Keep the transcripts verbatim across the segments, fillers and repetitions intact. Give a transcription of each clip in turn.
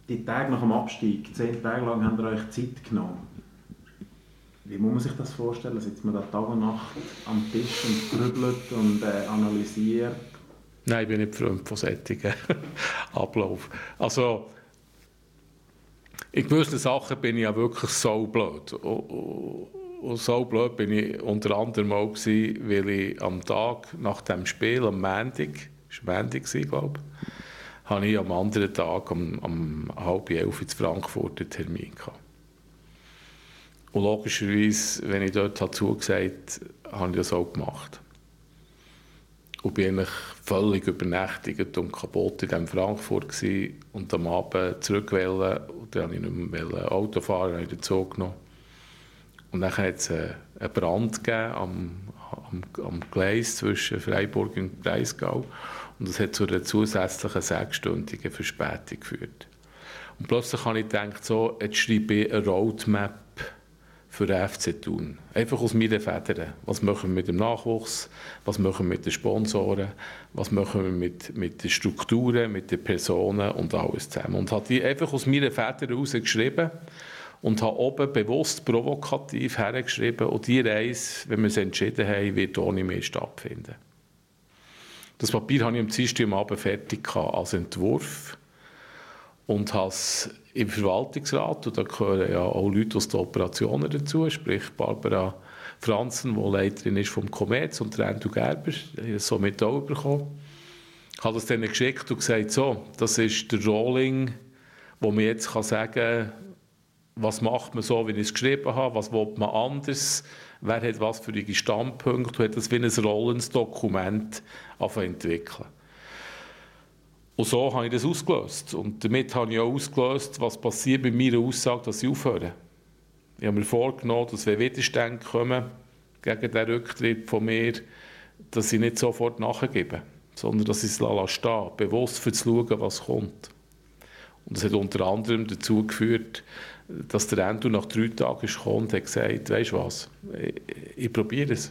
die Tage nach dem Abstieg, zehn Tage lang habt ihr euch Zeit genommen. Wie muss man sich das vorstellen? Sitzt man da Tag und Nacht am Tisch und grübelt und äh, analysiert? Nein, ich bin nicht Freund von solchen Ablauf. Also, in gewissen Sachen bin ich ja wirklich so blöd. Und, und so blöd bin ich unter anderem auch gewesen, weil ich am Tag nach dem Spiel, am Montag, es war Montag, glaube ich, habe ich am anderen Tag um, um halb elf in Frankfurt einen Termin gehabt. Und logischerweise, wenn ich dort habe zugesagt habe, habe ich das auch gemacht. Und bin eigentlich völlig übernächtigt und kaputt in diesem Frankfurt gewesen und am Abend zurückwählen. Und dann wollte ich nicht mehr Auto fahren, habe ich den Zug genommen. Und dann hat es einen Brand gegeben am, am, am Gleis zwischen Freiburg und Breisgau. Und das hat zu einer zusätzlichen sechsstündigen Verspätung geführt. Und plötzlich habe ich gedacht, so, jetzt schreibe ich eine Roadmap für den F C Thun. Einfach aus meinen Federn. Was machen wir mit dem Nachwuchs? Was machen wir mit den Sponsoren? Was machen wir mit, mit den Strukturen, mit den Personen und alles zusammen? Und habe die einfach aus meinen Federn herausgeschrieben und habe oben bewusst provokativ hergeschrieben, und die Reise, wenn wir es entschieden haben, wird ohne mehr stattfinden. Das Papier hatte ich am Dienstag am Abend fertig als Entwurf und habe es im Verwaltungsrat, und da gehören ja auch Leute aus den Operationen dazu, sprich Barbara Franzen, die Leiterin ist vom Commerz, und Andrew Gerber, die hat so mit auch bekommen. Ich habe das denen geschickt und gesagt, so, das ist der Rolling, wo man jetzt kann sagen kann, was macht man so, wie ich es geschrieben habe, was will man anders, wer hat was für die Standpunkte, hat das wie ein rollendes Dokument entwickeln. Und so habe ich das ausgelöst. Und damit habe ich auch ausgelöst, was passiert bei meiner Aussage, dass ich aufhöre. Ich habe mir vorgenommen, dass wenn Widerstände kommen gegen den Rücktritt von mir, dass ich nicht sofort nachgebe, sondern dass ich es stehen lasse, bewusst für zu schauen, was kommt. Und das hat unter anderem dazu geführt, dass der Endo nach drei Tagen kam und hat gesagt, weisst du was, ich, ich probiere es.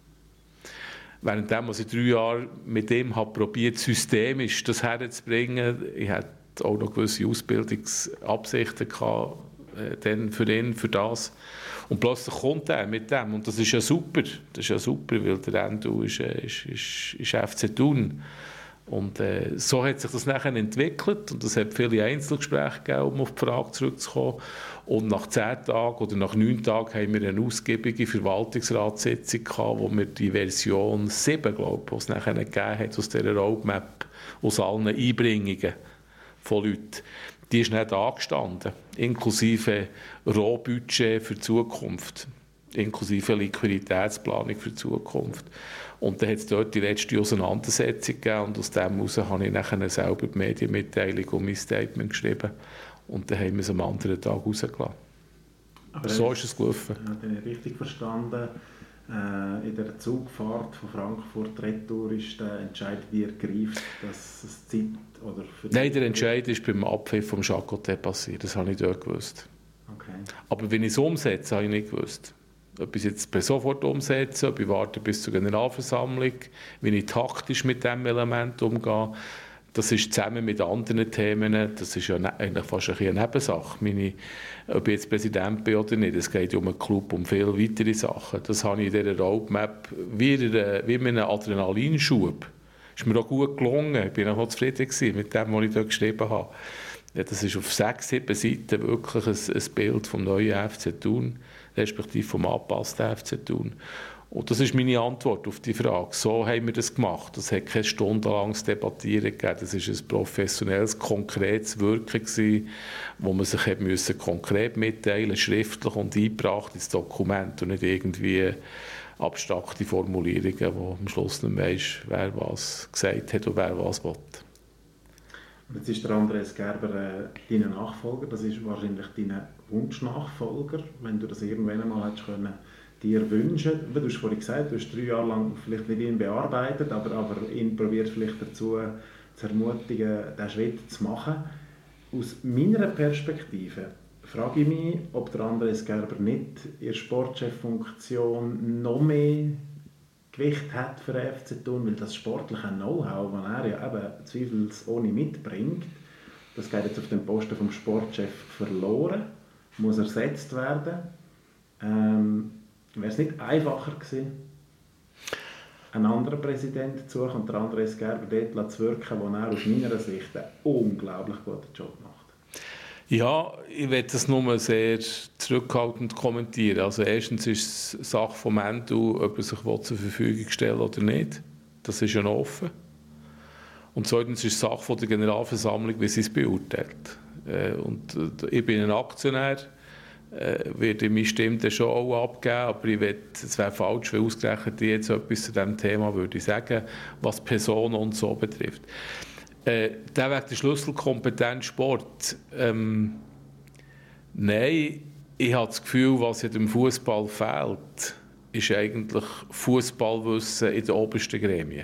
Währenddem, was ich drei Jahre mit ihm habe probiert, systemisch das herzubringen, ich hatte auch noch gewisse Ausbildungsabsichten gehabt, äh, dann für ihn, für das. Und plötzlich kommt er mit dem. Und das ist ja super. Das ist ja super, weil der Endo ist, ist, ist, ist F C Thun. Und äh, so hat sich das nachher entwickelt, und es hat viele Einzelgespräche gegeben, um auf die Frage zurückzukommen. Und nach zehn Tagen oder nach neun Tagen haben wir eine ausgiebige Verwaltungsratssitzung gehabt, wo wir die Version sieben, glaube ich, die es nachher gegeben hat, aus dieser Roadmap, aus allen Einbringungen von Leuten, die ist nicht angestanden, inklusive Rohbudget für die Zukunft, inklusive Liquiditätsplanung für die Zukunft. Und dann hat es dort die letzte Auseinandersetzung gegeben, und aus dem heraus habe ich nachher selber die Medienmitteilung und mein Statement geschrieben, und dann haben wir es am anderen Tag rausgelassen. Aber so ist es gelaufen. Ich habe ich richtig verstanden, äh, in der Zugfahrt von Frankfurt retour ist der Entscheid, wie er greift, dass es Zeit oder für Nein, der Entscheid ist beim Abpfiff vom Chacotet passiert, das habe ich dort gewusst. Okay. Aber wenn ich es umsetze, habe ich nicht gewusst. Ob ich es jetzt per sofort umsetze, ob ich warte bis zur Generalversammlung, wie ich taktisch mit diesem Element umgehe, das ist zusammen mit anderen Themen, das ist ja ne, eigentlich fast eine Nebensache. Meine, ob ich jetzt Präsident bin oder nicht, es geht um einen Club, um viele weitere Sachen. Das habe ich in dieser Roadmap wie, eine, wie mit einem Adrenalinschub. Das ist mir auch gut gelungen, ich war auch zufrieden mit dem, was ich dort geschrieben habe. Ja, das ist auf sechs, sieben Seiten wirklich ein, ein Bild vom neuen F C Thun, respektive vom angepassten F C Thun. Und das ist meine Antwort auf die Frage. So haben wir das gemacht. Das hat kein stundenlanges Debattieren gegeben. Das war ein professionelles, konkretes Wirken gewesen, wo man sich hat müssen konkret mitteilen, schriftlich und eingebracht ins Dokument, und nicht irgendwie abstrakte Formulierungen, wo am Schluss nicht weisst, wer was gesagt hat und wer was will. Und jetzt ist der Andreas Gerber äh, dein Nachfolger, das ist wahrscheinlich dein Wunschnachfolger, wenn du das irgendwann einmal hättest können, dir wünschen. Du hast vorhin gesagt, du hast drei Jahre lang vielleicht nicht ihn bearbeitet, aber, aber ihn probiert vielleicht dazu zu ermutigen, diesen Schritt zu machen. Aus meiner Perspektive frage ich mich, ob der Andreas Gerber nicht in der Sportcheffunktion noch mehr Gewicht hat für den F C Thun, weil das sportliche Know-how, das er ja eben zweifelsohne mitbringt, das geht jetzt auf den Posten vom Sportchef verloren, muss ersetzt werden. Ähm, Wäre es nicht einfacher gewesen, einen anderen Präsidenten zu suchen und der Andres Gerber dort zu wirken, wo er aus meiner Sicht einen unglaublich guten Job macht? Ja, ich werde das nur sehr zurückhaltend kommentieren. Also erstens ist es Sache vom Endo, ob er sich zur Verfügung stellen oder nicht. Das ist ja noch offen. Und zweitens ist es Sache von der Generalversammlung, wie sie es beurteilt. Und ich bin ein Aktionär, werde meine Stimme dann schon auch abgeben, aber ich will, es wäre falsch, wenn ausgerechnet ich jetzt etwas zu diesem Thema würde sagen, was Personen und so betrifft. Äh, der Weg der Schlüsselkompetenz Sport. Ähm, nein, ich habe das Gefühl, was in dem Fußball fehlt, ist eigentlich Fußballwissen in den obersten Gremien.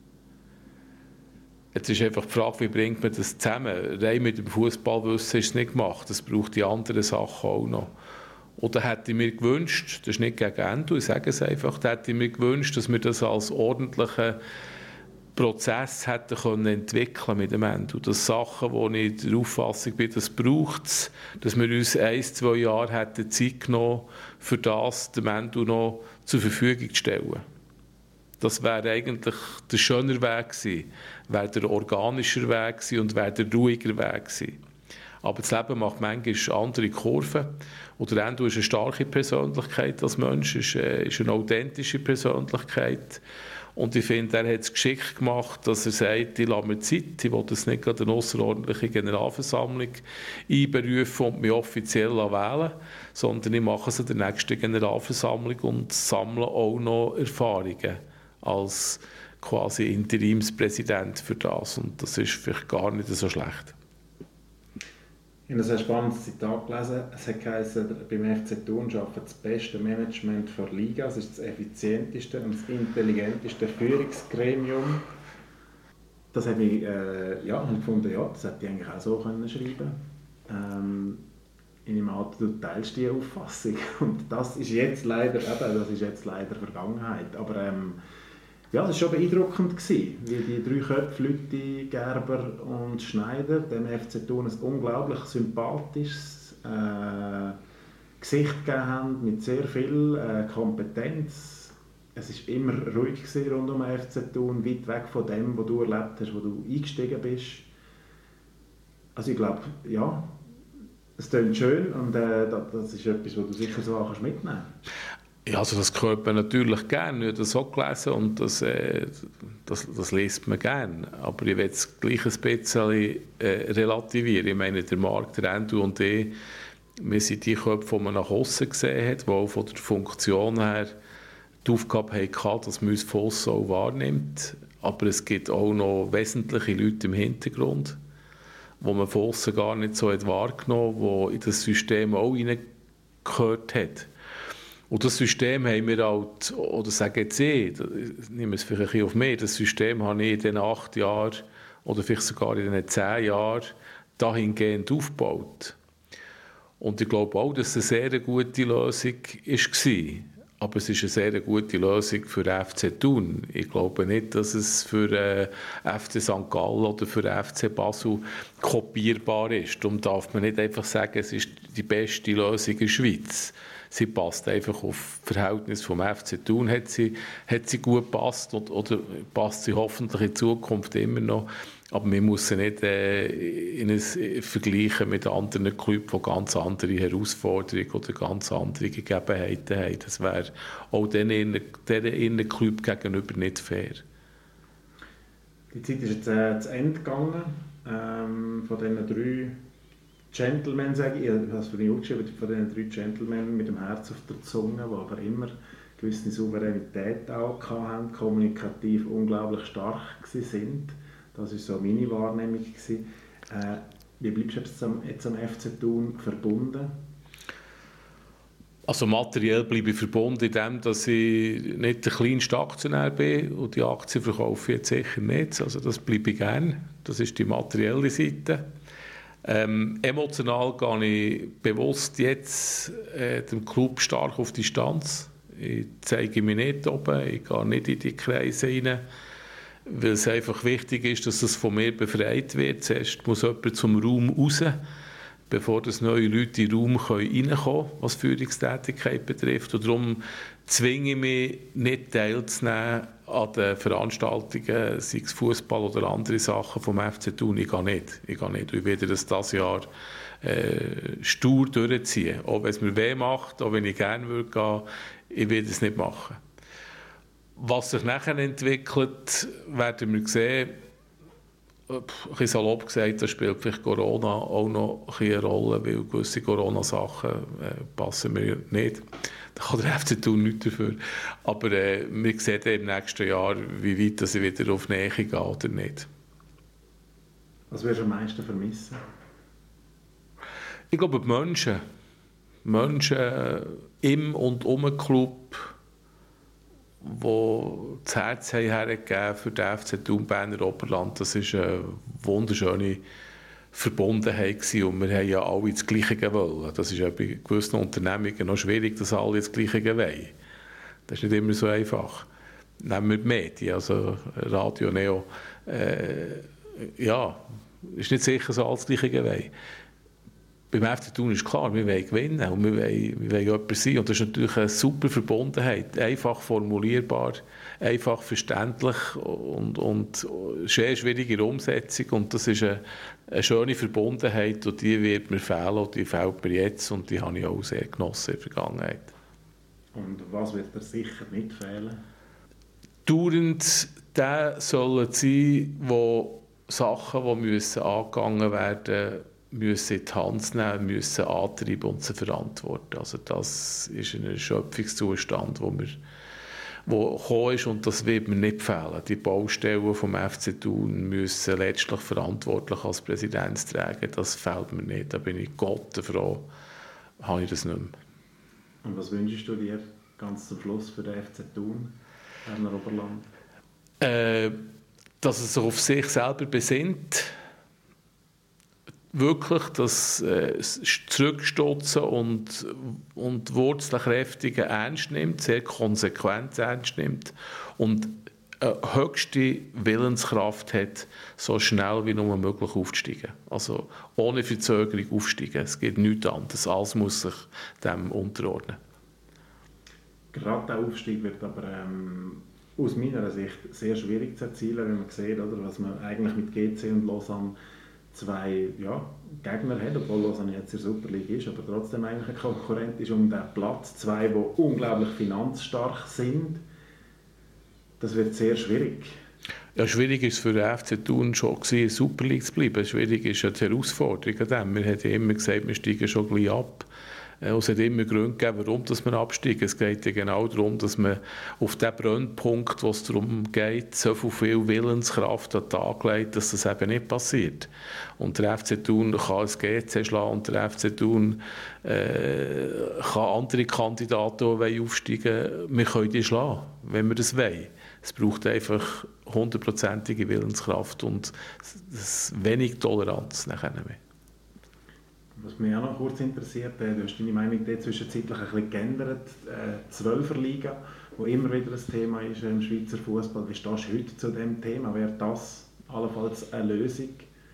Jetzt ist einfach die Frage, wie bringt man das zusammen? Rein mit dem Fußballwissen ist es nicht gemacht. Das braucht die anderen Sachen auch noch. Oder hätte ich mir gewünscht, das ist nicht gegen Endo, ich sage es einfach, da hätte ich mir gewünscht, dass wir das als ordentlichen Prozess hätten können entwickeln mit dem Endo. Das Sachen, wo ich der Auffassung bin, das braucht es, dass wir uns ein, zwei Jahre hätten Zeit genommen, für das dem Endo noch zur Verfügung zu stellen. Das wäre eigentlich der schönere Weg gewesen, wäre der organischer Weg gewesen und wäre der ruhiger Weg gewesen. Aber das Leben macht manchmal andere Kurven. Und der Endo ist eine starke Persönlichkeit als Mensch, ist, äh, ist eine authentische Persönlichkeit. Und ich finde, er hat es geschickt gemacht, dass er sagt, ich lasse mir Zeit, ich will das nicht gerade eine ausserordentliche Generalversammlung einberufen und mich offiziell wählen, sondern ich mache es in der nächsten Generalversammlung und sammle auch noch Erfahrungen als quasi Interimspräsident für das. Und das ist vielleicht gar nicht so schlecht. Ich habe ein sehr spannendes Zitat gelesen. Es hat geheißen, beim F C Thun arbeitet das beste Management für Liga. Es ist das effizienteste und das intelligenteste Führungsgremium. Das habe ich äh, ja, gefunden, ja, das hätte ich eigentlich auch so können schreiben ähm, in meinem Alter, du teilst diese Auffassung. Und das ist jetzt leider, eben, das ist jetzt leider Vergangenheit. Aber ähm, ja, es war schon beeindruckend gewesen, wie die drei Köpfe, Lüthi, Gerber und Schneider, dem F C Thun ein unglaublich sympathisches äh, Gesicht gegeben haben, mit sehr viel äh, Kompetenz. Es war immer ruhig gewesen rund um den F C Thun, weit weg von dem, was du erlebt hast, wo du eingestiegen bist. Also ich glaube, ja, es klingt schön und äh, das ist etwas, was du sicher so auch mitnehmen kannst. Ja, also das hört man natürlich gerne, ich habe das auch gelesen und das, äh, das, das liest man gerne. Aber ich will es gleich ein bisschen äh, relativieren. Ich meine, der Marc, der Endo und ich, wir sind die Köpfe, die man nach außen gesehen hat, die auch von der Funktion her die Aufgabe hatten, dass man uns von aussen auch wahrnimmt. Aber es gibt auch noch wesentliche Leute im Hintergrund, die man von aussen gar nicht so hat wahrgenommen hat, die in das System auch hineingehört hat. Und das System haben wir halt, oder sage jetzt ich, ich nehme es vielleicht ein bisschen auf mich, das System habe ich in den acht Jahren oder vielleicht sogar in den zehn Jahren dahingehend aufgebaut. Und ich glaube auch, dass es eine sehr gute Lösung war. Aber es ist eine sehr gute Lösung für den F C Thun. Ich glaube nicht, dass es für äh, F C Sankt Gallen oder für F C Basel kopierbar ist. Darum darf man nicht einfach sagen, es ist die beste Lösung in der Schweiz. Sie passt einfach auf das Verhältnis vom F C Thun, hat sie, hat sie gut gepasst oder, oder passt sie hoffentlich in Zukunft immer noch. Aber wir müssen nicht äh, in ein, vergleichen mit anderen Clubs, die ganz andere Herausforderungen oder ganz andere Gegebenheiten haben. Das wäre auch diesen ihren Club gegenüber nicht fair. Die Zeit ist jetzt äh, zu Ende gegangen. Ähm, von diesen drei Gentlemen, sage ich, ich habe es für mich aufgeschrieben, von diesen drei Gentlemen mit dem Herz auf der Zunge, die aber immer gewisse Souveränität auch hatten, kommunikativ unglaublich stark waren. Das war so meine Wahrnehmung. Äh, wie bleibst du jetzt am, jetzt am F C Thun verbunden? Also materiell bleibe ich verbunden in dem, dass ich nicht der kleinste Aktionär bin und die Aktien verkaufe ich jetzt sicher nicht. Also das bleibe ich gerne. Das ist die materielle Seite. Ähm, emotional gehe ich bewusst jetzt äh, dem Club stark auf Distanz. Ich zeige mich nicht oben, ich gehe nicht in die Kreise rein. weil es einfach wichtig ist, dass es von mir befreit wird. Zuerst muss jemand zum Raum raus, bevor das neue Leute in den Raum reinkommen können, was Führungstätigkeit betrifft. Und darum zwinge ich mich, nicht teilzunehmen an den Veranstaltungen, sei es Fußball oder andere Sachen vom F C Thun. Ich gehe nicht. Ich gehe nicht. Ich werde das dieses Jahr äh, stur durchziehen. Auch wenn es mir weh macht, auch wenn ich gerne würde gehen, ich werde es nicht machen. Was sich nachher entwickelt, werden wir sehen. Ein bisschen salopp gesagt, da spielt vielleicht Corona auch noch eine Rolle, weil gewisse Corona-Sachen äh, passen mir nicht. Da kann der F C Thun nichts dafür. Aber äh, wir sehen im nächsten Jahr, wie weit dass ich wieder auf Nähe gehe oder nicht. Was wirst du am meisten vermissen? Ich glaube, die Menschen. Menschen äh, im und um den Club, die das Herz hergegeben für den F C Thun Berner Oberland. Das war eine wunderschöne Verbundenheit gewesen. Und wir haben ja alle das Gleiche wollen. Das ist ja bei gewissen Unternehmungen noch schwierig, dass alle das Gleiche wollen. Das ist nicht immer so einfach. Nehmen wir die Medien, also Radio, Neo. Äh, ja, ist nicht sicher, dass alle das Gleiche wollen. Beim F C Thun ist klar, wir wollen gewinnen und wir wollen, wir wollen jemand sein. Und das ist natürlich eine super Verbundenheit, einfach formulierbar, einfach verständlich und, und sehr schwierig in der Umsetzung. Und das ist eine, eine schöne Verbundenheit und die wird mir fehlen und die fehlt mir jetzt und die habe ich auch sehr genossen in der Vergangenheit. Und was wird dir sicher nicht fehlen? Dauernd der sollen sein, wo Sachen, die müssen angegangen werden müssen in die Hand nehmen, müssen antreiben und sie verantworten. Also das ist ein Erschöpfungszustand, wo wir wo gekommen ist und das wird mir nicht fehlen. Die Baustellen vom F C Thun müssen letztlich verantwortlich als Präsident tragen. Das fehlt mir nicht. Da bin ich Gott froh, habe ich das nicht mehr. Und was wünschst du dir ganz zum Schluss für den F C Thun, Berner Oberland? Äh, dass er sich auf sich selber besinnt, wirklich das äh, Zurückstotzen und, und Wurzelkräftige ernst nimmt, sehr konsequent ernst nimmt und eine höchste Willenskraft hat, so schnell wie nur möglich aufzusteigen. Also ohne Verzögerung aufsteigen. Es geht nichts anderes. Alles muss sich dem unterordnen. Gerade der Aufstieg wird aber ähm, aus meiner Sicht sehr schwierig zu erzielen, wenn man sieht, oder, was man eigentlich mit G C und Lausanne zwei ja, Gegner hat, obwohl Lausanne jetzt in der Super League ist, aber trotzdem eigentlich ein Konkurrent ist um den Platz. Zwei, die unglaublich finanzstark sind. Das wird sehr schwierig. Ja, schwierig ist es für den F C Thun schon in der Super League zu bleiben. Schwierig ist ja die Herausforderung an dem. Wir haben ja immer gesagt, wir steigen schon gleich ab. Es hat immer Gründe gegeben, warum wir absteigen. Es geht ja genau darum, dass man auf den Brennpunkt, wo es darum geht, so viel Willenskraft an den Tag legt, dass das eben nicht passiert. Und der F C Thun kann das G C schlagen und der F C Thun äh, kann andere Kandidaten, die aufsteigen wollen, wir können die schlagen, wenn wir das wollen. Es braucht einfach hundertprozentige Willenskraft und wenig Toleranz nachher mehr. Was mich auch noch kurz interessiert, du hast deine Meinung zwischenzeitlich ein bisschen geändert. Die Zwölferliga, die immer wieder ein Thema ist im Schweizer Fußball. Wie stehst du heute zu diesem Thema? Wäre das allenfalls eine Lösung?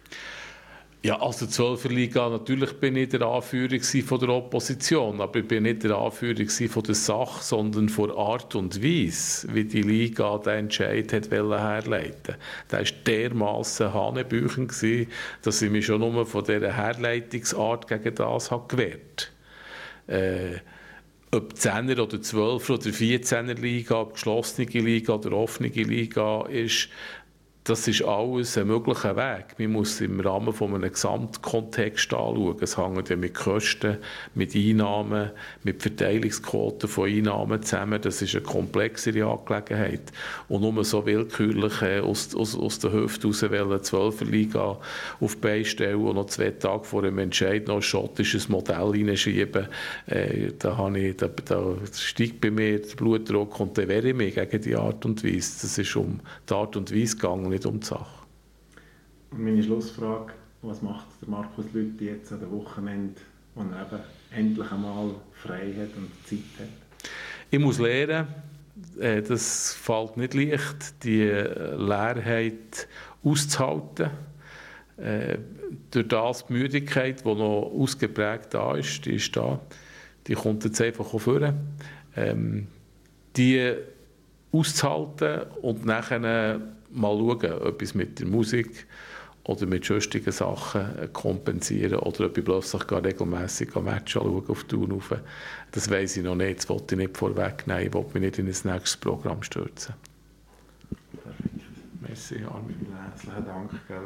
Ja, also Zwölferliga, natürlich bin ich der Anführer von der Opposition, aber ich bin nicht der Anführer von der Sache, sondern von der Art und Weise, wie die Liga den Entscheid hat herleiten. Da war dermassen hanebüchen, dass ich mich schon nur von dieser Herleitungsart gegen das habe gewehrt habe. Äh, ob Zehner oder Zwölfer oder Vierzehner Liga, ob geschlossene Liga oder offene Liga ist, das ist alles ein möglicher Weg. Man muss im Rahmen von einem Gesamtkontext anschauen. Es hängt ja mit Kosten, mit Einnahmen, mit Verteilungsquoten von Einnahmen zusammen. Das ist eine komplexere Angelegenheit. Und nur so willkürlich äh, aus, aus, aus der Hüfte raus eine Zwölferliga auf die Beine stellen und noch zwei Tage vor dem Entscheid noch ein schottisches Modell hineinschieben, äh, da, habe ich, da, da steigt bei mir der Blutdruck und dann wehre ich mich gegen die Art und Weise. Das ist um die Art und Weise gegangen, nicht um die Sache. Und meine Schlussfrage, was macht der Markus Lüthi jetzt an dem Wochenende, wo er eben endlich einmal frei hat und Zeit hat? Ich muss lernen, äh, das fällt nicht leicht, die Leerheit auszuhalten. Äh, durch das die Müdigkeit, die noch ausgeprägt da ist, die ist da, die kommt jetzt einfach auch vor. Ähm, die auszuhalten und nachher mal schauen, ob es mit der Musik oder mit sonstigen Sachen kompensieren oder ob ich plötzlich gar regelmässig ein Match anschaue auf die Tour rauf. Das weiss ich noch nicht, das wollte ich nicht vorwegnehmen, ich wollte mich nicht in ein nächstes Programm stürzen. Perfekt. Merci, Armin. Herzlichen Dank. Gell.